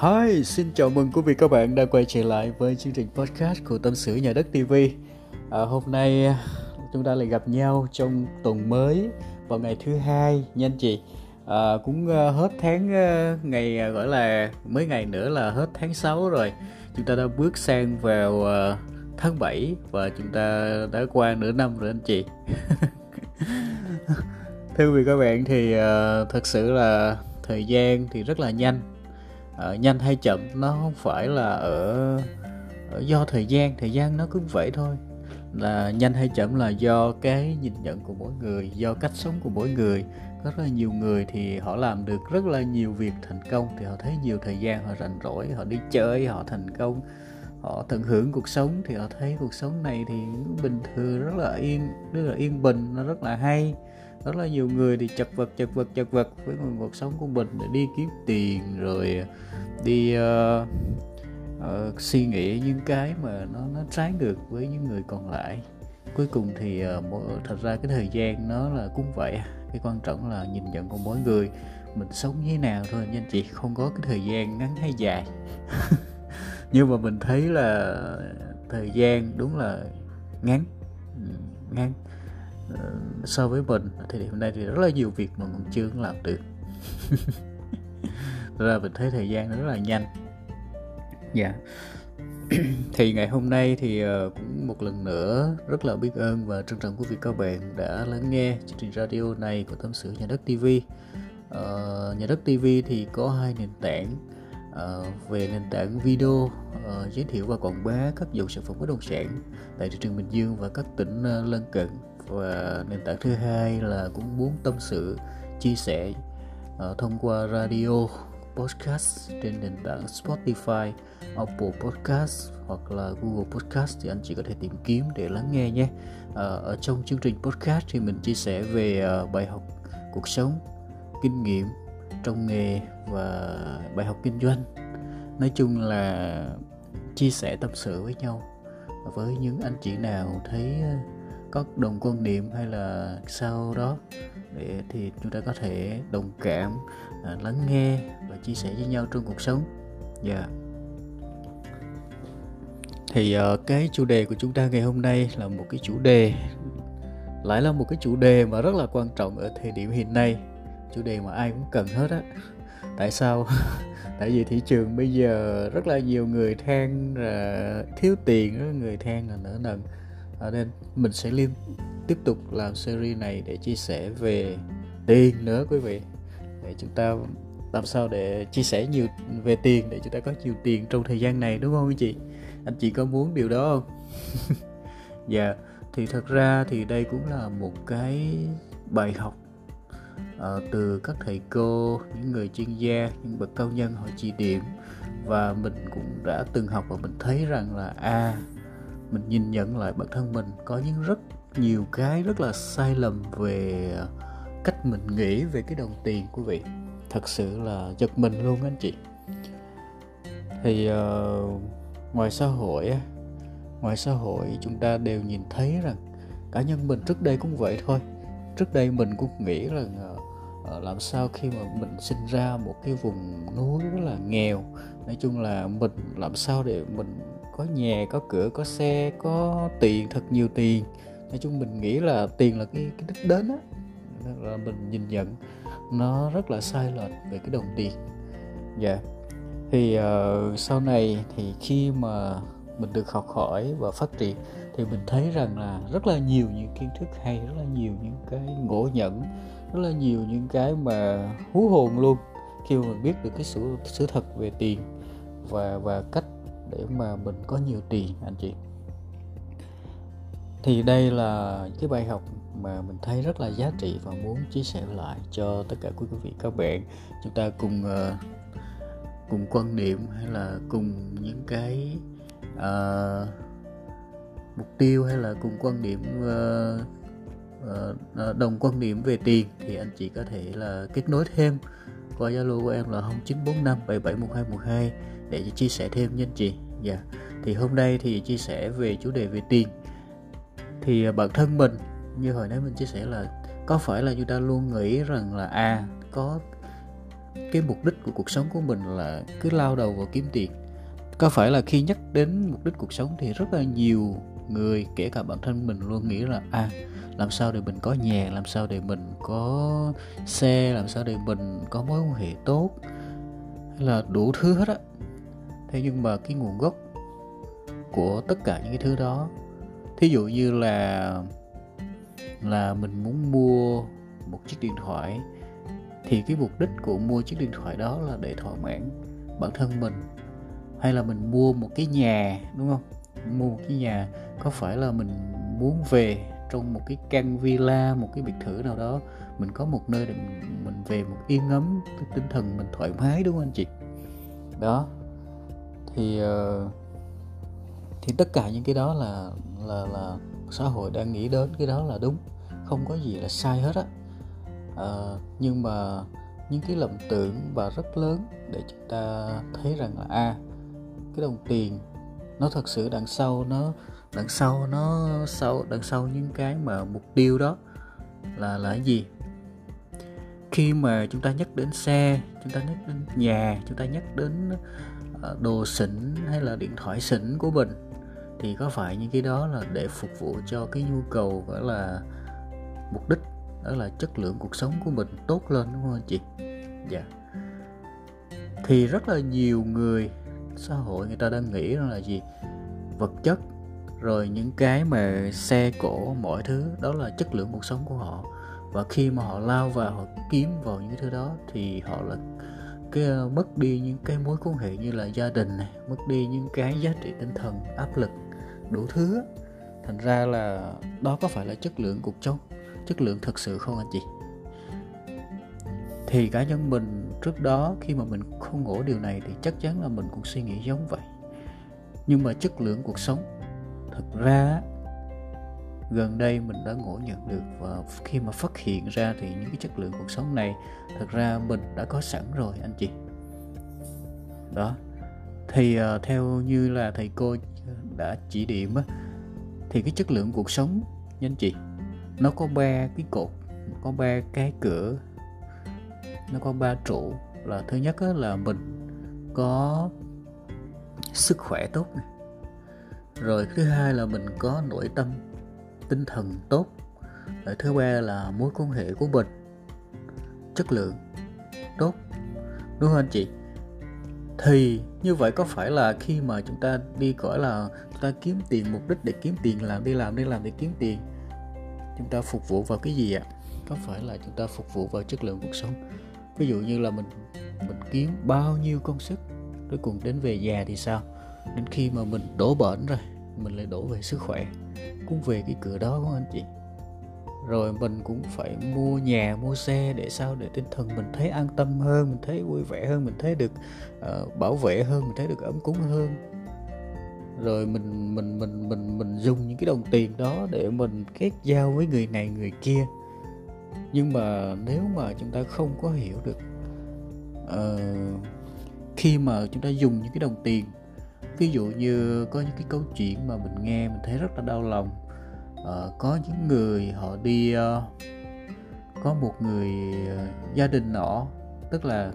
Hi, xin chào mừng quý vị các bạn đã quay trở lại với chương trình podcast của Tâm sự Nhà đất TV. Hôm nay chúng ta lại gặp nhau trong tuần mới vào ngày thứ hai nha anh chị. Cũng hết tháng ngày gọi là mấy ngày nữa là hết tháng 6 rồi. Chúng ta đã bước sang vào tháng 7 và chúng ta đã qua nửa năm rồi anh chị. Thưa quý vị các bạn thì thật sự là thời gian thì rất là nhanh. Nhanh hay chậm nó không phải là ở do thời gian nó cứ vậy thôi. Là nhanh hay chậm là do cái nhìn nhận của mỗi người, do cách sống của mỗi người. Có rất là nhiều người thì họ làm được rất là nhiều việc thành công, thì họ thấy nhiều thời gian, họ rảnh rỗi, họ đi chơi, họ thành công, họ tận hưởng cuộc sống, thì họ thấy cuộc sống này thì bình thường, rất là yên bình, nó rất là hay. Rất là nhiều người thì chật vật với cuộc sống của mình để đi kiếm tiền, rồi đi suy nghĩ những cái mà nó trái ngược với những người còn lại. Cuối cùng thì thật ra cái thời gian nó là cũng vậy. Cái quan trọng là nhìn nhận của mỗi người, mình sống như thế nào thôi nha anh chị, không có cái thời gian ngắn hay dài. Nhưng mà mình thấy là thời gian đúng là ngắn so với mình thì hôm nay thì rất là nhiều việc mà mình chưa làm được. Ra mình thấy thời gian nó rất là nhanh. Dạ. Thì ngày hôm nay thì cũng một lần nữa rất là biết ơn và trân trọng quý vị các bạn đã lắng nghe chương trình radio này của Tâm sự Nhà đất TV. Nhà đất TV thì có hai nền tảng. Về nền tảng video giới thiệu và quảng bá các dòng sản phẩm bất động sản tại thị trường Bình Dương và các tỉnh lân cận, và nền tảng thứ hai là cũng muốn tâm sự chia sẻ thông qua radio podcast trên nền tảng Spotify, Apple Podcast hoặc là Google Podcast, thì anh chị có thể tìm kiếm để lắng nghe nhé. Ở trong chương trình podcast thì mình chia sẻ về bài học cuộc sống, kinh nghiệm trong nghề và bài học kinh doanh. Nói chung là chia sẻ tâm sự với nhau, với những anh chị nào thấy có đồng quan điểm hay là sau đó để thì chúng ta có thể đồng cảm, lắng nghe và chia sẻ với nhau trong cuộc sống. Thì cái chủ đề của chúng ta ngày hôm nay là một cái chủ đề, lại là một cái chủ đề mà rất là quan trọng ở thời điểm hiện nay, chủ đề mà ai cũng cần hết á. Tại sao? Tại vì thị trường bây giờ rất là nhiều người than là thiếu tiền, rất người than là nợ nần. Nên mình sẽ tiếp tục làm series này để chia sẻ về tiền nữa quý vị, để chúng ta làm sao để chia sẻ nhiều về tiền để chúng ta có nhiều tiền trong thời gian này, đúng không anh chị? Anh chị có muốn điều đó không? Dạ, thì thật ra thì đây cũng là một cái bài học từ các thầy cô, những người chuyên gia, những bậc cao nhân họ chỉ điểm, và mình cũng đã từng học và mình thấy rằng là mình nhìn nhận lại bản thân mình có những rất nhiều cái rất là sai lầm về cách mình nghĩ về cái đồng tiền quý vị. Thật sự là giật mình luôn anh chị. Thì ngoài xã hội chúng ta đều nhìn thấy rằng, cá nhân mình trước đây cũng vậy thôi. Trước đây mình cũng nghĩ rằng làm sao khi mà mình sinh ra một cái vùng núi rất là nghèo, nói chung là mình làm sao để mình có nhà, có cửa, có xe, có tiền, thật nhiều tiền. Nói chung mình nghĩ là tiền là cái đích đến á. Là mình nhìn nhận nó rất là sai lệch về cái đồng tiền. Thì sau này thì khi mà mình được học hỏi và phát triển thì mình thấy rằng là rất là nhiều những kiến thức hay, rất là nhiều những cái ngộ nhận, rất là nhiều những cái mà hú hồn luôn khi mà mình biết được cái sự thật về tiền và cách để mà mình có nhiều tiền anh chị. Thì đây là cái bài học mà mình thấy rất là giá trị và muốn chia sẻ lại cho tất cả quý vị các bạn. Chúng ta cùng quan điểm hay là cùng những cái mục tiêu, hay là cùng quan điểm đồng quan điểm về tiền, thì anh chị có thể là kết nối thêm qua Zalo của em là 0945771212 để chia sẻ thêm nha anh chị. Thì hôm nay thì chia sẻ về chủ đề về tiền. Thì bản thân mình, như hồi nãy mình chia sẻ là có phải là chúng ta luôn nghĩ rằng là có cái mục đích của cuộc sống của mình là cứ lao đầu vào kiếm tiền. Có phải là khi nhắc đến mục đích cuộc sống thì rất là nhiều người, kể cả bản thân mình luôn, nghĩ là làm sao để mình có nhà, làm sao để mình có xe, làm sao để mình có mối quan hệ tốt, hay là đủ thứ hết á. Thế nhưng mà cái nguồn gốc của tất cả những cái thứ đó, thí dụ như là mình muốn mua một chiếc điện thoại, thì cái mục đích của mua chiếc điện thoại đó là để thỏa mãn bản thân mình. Hay là mình mua một cái nhà, đúng không? Mua một cái nhà, có phải là mình muốn về trong một cái căn villa, một cái biệt thự nào đó, mình có một nơi để mình về một yên ấm, tinh thần mình thoải mái, đúng không anh chị? Đó, thì tất cả những cái đó là xã hội đang nghĩ đến cái đó là đúng, không có gì là sai hết á. Nhưng mà những cái lầm tưởng và rất lớn để chúng ta thấy rằng là cái đồng tiền nó thật sự đằng sau những cái mà mục tiêu đó là cái gì. Khi mà chúng ta nhắc đến xe, chúng ta nhắc đến nhà, chúng ta nhắc đến đồ xịn hay là điện thoại xịn của mình, thì có phải những cái đó là để phục vụ cho cái nhu cầu, gọi là mục đích, đó là chất lượng cuộc sống của mình tốt lên, đúng không anh chị? Dạ. Thì rất là nhiều người, xã hội người ta đang nghĩ là gì? Vật chất, rồi những cái mà xe cộ, mọi thứ đó là chất lượng cuộc sống của họ. Và khi mà họ lao vào, họ kiếm vào những thứ đó, thì họ là mất đi những cái mối quan hệ như là gia đình này, mất đi những cái giá trị tinh thần, áp lực, đủ thứ. Thành ra là đó có phải là chất lượng cuộc sống, chất lượng thực sự không anh chị? Thì cá nhân mình trước đó, khi mà mình không ngộ điều này thì chắc chắn là mình cũng suy nghĩ giống vậy. Nhưng mà chất lượng cuộc sống, thực ra gần đây mình đã ngộ nhận được, và khi mà phát hiện ra thì những cái chất lượng cuộc sống này thực ra mình đã có sẵn rồi anh chị. Đó, thì theo như là thầy cô đã chỉ điểm á, thì cái chất lượng cuộc sống nha anh chị, nó có 3 cái cột, có 3 cái cửa, nó có 3 trụ. Là thứ nhất là mình có sức khỏe tốt này. Rồi thứ hai là mình có nội tâm, tinh thần tốt. Rồi thứ ba là mối quan hệ của mình chất lượng tốt, đúng không anh chị? Thì như vậy có phải là khi mà chúng ta đi gọi là chúng ta kiếm tiền, mục đích để kiếm tiền, đi làm để kiếm tiền, chúng ta phục vụ vào cái gì ạ? Có phải là chúng ta phục vụ vào chất lượng cuộc sống? Ví dụ như là mình kiếm bao nhiêu công sức, cuối cùng đến về già thì sao? Đến khi mà mình đổ bệnh rồi, mình lại đổ về sức khỏe, cũng về cái cửa đó, không anh chị? Rồi mình cũng phải mua nhà, mua xe để sao? Để tinh thần mình thấy an tâm hơn, mình thấy vui vẻ hơn, mình thấy được bảo vệ hơn, mình thấy được ấm cúng hơn. Rồi mình dùng những cái đồng tiền đó để mình kết giao với người này người kia. Nhưng mà nếu mà chúng ta không có hiểu được khi mà chúng ta dùng những cái đồng tiền, ví dụ như có những cái câu chuyện mà mình nghe mình thấy rất là đau lòng. Có những người họ đi có một người gia đình nọ, tức là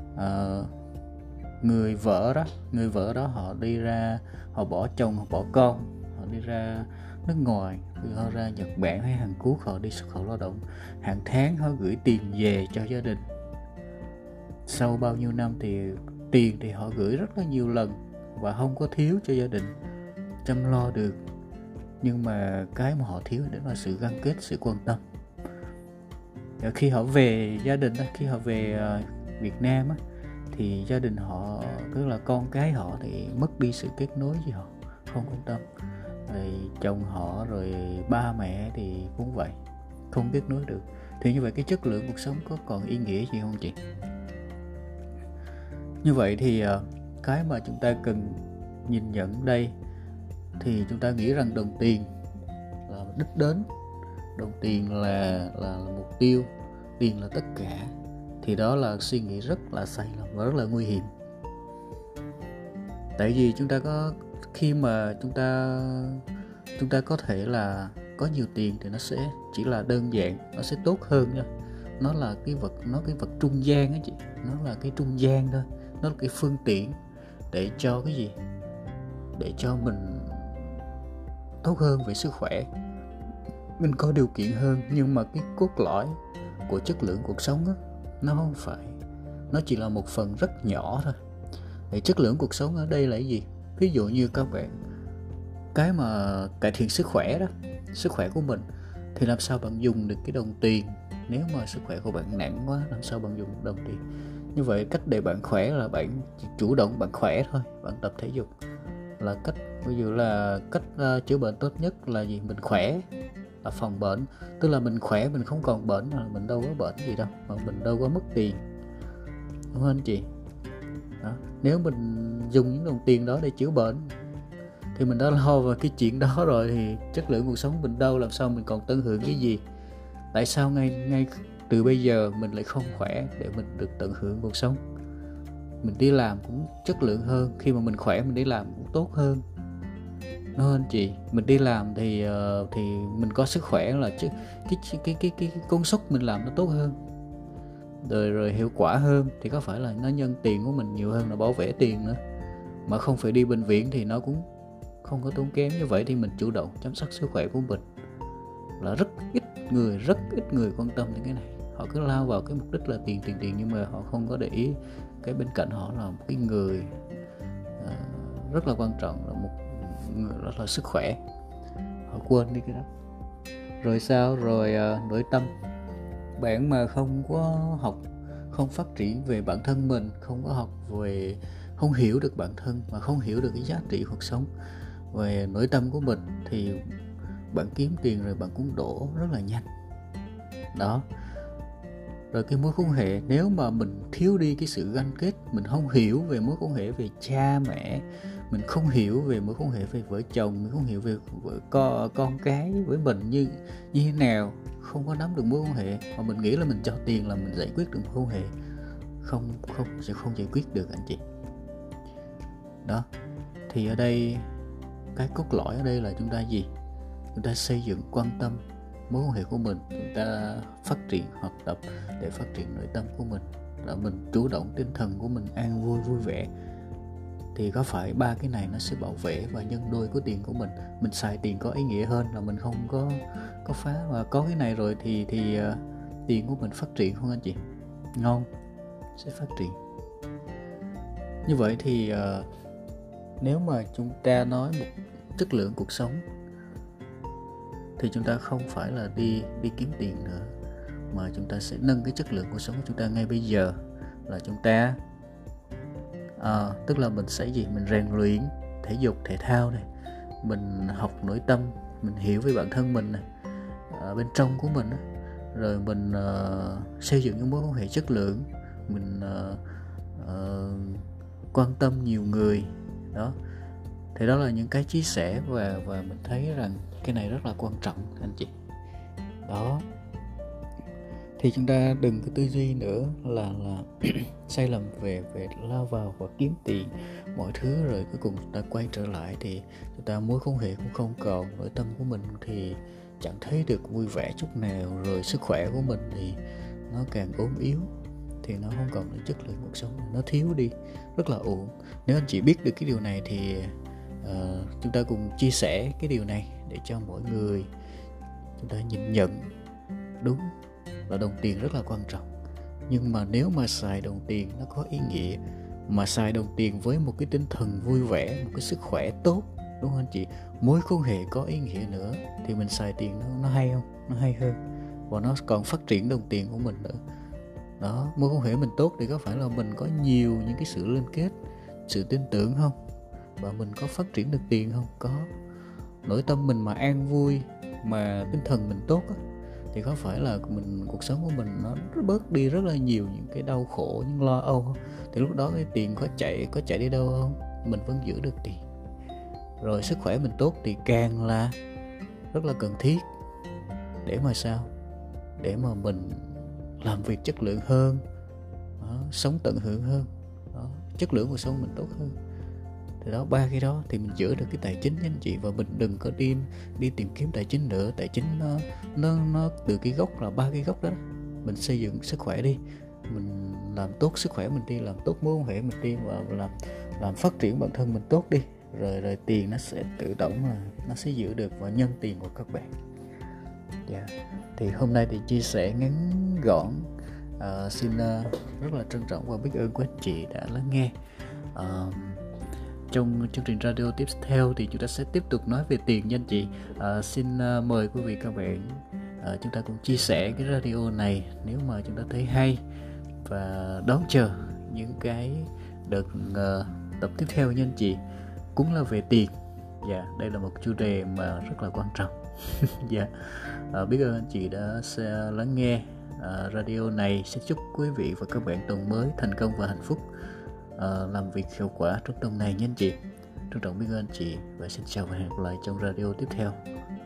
người vợ đó họ đi ra, họ bỏ chồng, họ bỏ con, họ đi ra nước ngoài, họ ra Nhật Bản hay Hàn Quốc, họ đi xuất khẩu lao động. Hàng tháng họ gửi tiền về cho gia đình. Sau bao nhiêu năm thì tiền thì họ gửi rất là nhiều lần và không có thiếu cho gia đình chăm lo được. Nhưng mà cái mà họ thiếu đó là sự gắn kết, sự quan tâm. Khi họ về gia đình, khi họ về Việt Nam thì gia đình họ, tức là con cái họ thì mất đi sự kết nối với họ, không quan tâm. Rồi chồng họ, rồi ba mẹ thì cũng vậy, không kết nối được. Thì như vậy cái chất lượng cuộc sống có còn ý nghĩa gì không chị? Như vậy thì cái mà chúng ta cần nhìn nhận đây, thì chúng ta nghĩ rằng đồng tiền là đích đến, đồng tiền là mục tiêu, tiền là tất cả, thì đó là suy nghĩ rất là sai lầm và rất là nguy hiểm. Tại vì chúng ta có, khi mà chúng ta có thể là có nhiều tiền thì nó sẽ chỉ là đơn giản, nó sẽ tốt hơn nha. nó là cái vật trung gian á chị, nó là cái trung gian thôi, nó là cái phương tiện để cho cái gì, để cho mình tốt hơn về sức khỏe, mình có điều kiện hơn. Nhưng mà cái cốt lõi của chất lượng cuộc sống á, nó không phải, nó chỉ là một phần rất nhỏ thôi. Để chất lượng cuộc sống ở đây là cái gì? Ví dụ như các bạn, cái mà cải thiện sức khỏe đó, sức khỏe của mình, thì làm sao bạn dùng được cái đồng tiền? Nếu mà sức khỏe của bạn nặng quá, làm sao bạn dùng đồng tiền? Như vậy cách để bạn khỏe là bạn chủ động bạn khỏe thôi, bạn tập thể dục là cách. Ví dụ là cách chữa bệnh tốt nhất là gì? Mình khỏe là phòng bệnh, tức là mình khỏe, mình không còn bệnh là mình đâu có bệnh gì đâu, mà mình đâu có mất tiền, đúng không anh chị? Đó. Nếu mình dùng những đồng tiền đó để chữa bệnh thì mình đã lo vào cái chuyện đó rồi, thì chất lượng cuộc sống mình đâu, làm sao mình còn tận hưởng cái gì? Tại sao ngay từ bây giờ mình lại không khỏe để mình được tận hưởng cuộc sống? Mình đi làm cũng chất lượng hơn, khi mà mình khỏe mình đi làm cũng tốt hơn, đúng không anh chị? Mình đi làm thì mình có sức khỏe là chứ cái công suất mình làm nó tốt hơn, rồi hiệu quả hơn, thì có phải là nó nhân tiền của mình nhiều hơn là bảo vệ tiền nữa, mà không phải đi bệnh viện thì nó cũng không có tốn kém. Như vậy thì mình chủ động chăm sóc sức khỏe của mình. Là rất ít người quan tâm đến cái này, họ cứ lao vào cái mục đích là tiền, nhưng mà họ không có để ý cái bên cạnh họ là một cái người rất là quan trọng, là một người rất là sức khỏe, họ quên đi cái đó. Rồi sao? Rồi nội tâm. Bạn mà không có học, không phát triển về bản thân mình, không có học về, không hiểu được bản thân, mà không hiểu được cái giá trị cuộc sống về nội tâm của mình, thì bạn kiếm tiền rồi bạn cũng đổ rất là nhanh đó. Rồi cái mối quan hệ, nếu mà mình thiếu đi cái sự gắn kết, mình không hiểu về mối quan hệ về cha mẹ, mình không hiểu về mối quan hệ về vợ chồng, mình không hiểu về con cái với mình như thế nào, không có nắm được mối quan hệ, mà mình nghĩ là mình cho tiền là mình giải quyết được mối quan hệ, sẽ không giải quyết được anh chị. Đó, thì ở đây cái cốt lõi ở đây là chúng ta gì? Chúng ta xây dựng, quan tâm mối quan hệ của mình, chúng ta phát triển, học tập để phát triển nội tâm của mình, là mình chủ động, tinh thần của mình an vui, vui vẻ, thì có phải ba cái này nó sẽ bảo vệ và nhân đôi của tiền của mình. Mình xài tiền có ý nghĩa hơn là mình không có phá. Và có cái này rồi thì tiền của mình phát triển không anh chị? Ngon, sẽ phát triển. Như vậy thì nếu mà chúng ta nói một chất lượng cuộc sống thì chúng ta không phải là đi kiếm tiền nữa, mà chúng ta sẽ nâng cái chất lượng cuộc sống của chúng ta ngay bây giờ. Là chúng ta tức là mình sẽ gì? Mình rèn luyện thể dục, thể thao này, mình học nội tâm, mình hiểu về bản thân mình này, bên trong của mình, rồi mình xây dựng những mối quan hệ chất lượng, mình quan tâm nhiều người đó. Thì đó là những cái chia sẻ, và mình thấy rằng cái này rất là quan trọng anh chị. Đó, thì chúng ta đừng có tư duy nữa là sai lầm về lao vào và kiếm tiền mọi thứ, rồi cuối cùng chúng ta quay trở lại thì chúng ta mối quan hệ cũng không còn, nội tâm của mình thì chẳng thấy được vui vẻ chút nào, rồi sức khỏe của mình thì nó càng ốm yếu, thì nó không còn là chất lượng cuộc sống, nó thiếu đi, rất là uổng. Nếu anh chị biết được cái điều này thì chúng ta cùng chia sẻ cái điều này để cho mọi người chúng ta nhìn nhận đúng là đồng tiền rất là quan trọng. Nhưng mà nếu mà xài đồng tiền nó có ý nghĩa, mà xài đồng tiền với một cái tinh thần vui vẻ, một cái sức khỏe tốt, đúng không anh chị? Mối quan hệ có ý nghĩa nữa, thì mình xài tiền nó hay không? Nó hay hơn, và nó còn phát triển đồng tiền của mình nữa. Đó, mối quan hệ mình tốt thì có phải là mình có nhiều những cái sự liên kết, sự tin tưởng không? Và mình có phát triển được tiền không? Có. Nội tâm mình mà an vui, mà tinh thần mình tốt á, thì có phải là cuộc sống của mình nó bớt đi rất là nhiều những cái đau khổ, những lo âu không? Thì lúc đó cái tiền có chạy đi đâu không? Mình vẫn giữ được tiền. Rồi sức khỏe mình tốt thì càng là rất là cần thiết. Để mà sao? Để mà mình làm việc chất lượng hơn đó, sống tận hưởng hơn đó, chất lượng cuộc sống mình tốt hơn. Thì đó, ba cái đó thì mình giữ được cái tài chính nha anh chị. Và mình đừng có đi tìm kiếm tài chính nữa. Tài chính nó từ cái gốc là ba cái gốc đó. mình xây dựng sức khỏe đi, mình làm tốt sức khỏe mình đi, làm tốt mối quan hệ mình đi, và làm phát triển bản thân mình tốt đi, rồi tiền nó sẽ tự động là nó sẽ giữ được và nhân tiền của các bạn. Thì hôm nay thì chia sẻ ngắn gọn, xin rất là trân trọng và biết ơn của anh chị đã lắng nghe. Trong chương trình radio tiếp theo thì chúng ta sẽ tiếp tục nói về tiền nha anh chị. Xin mời quý vị các bạn, chúng ta cùng chia sẻ cái radio này nếu mà chúng ta thấy hay, và đón chờ những cái đợt tập tiếp theo nha anh chị, cũng là về tiền. Đây là một chủ đề mà rất là quan trọng. Biết ơn anh chị đã lắng nghe radio này. Xin chúc quý vị và các bạn tuần mới thành công và hạnh phúc, làm việc hiệu quả trong tuần này nha anh chị. Trân trọng biết ơn anh chị và xin chào và hẹn gặp lại trong radio tiếp theo.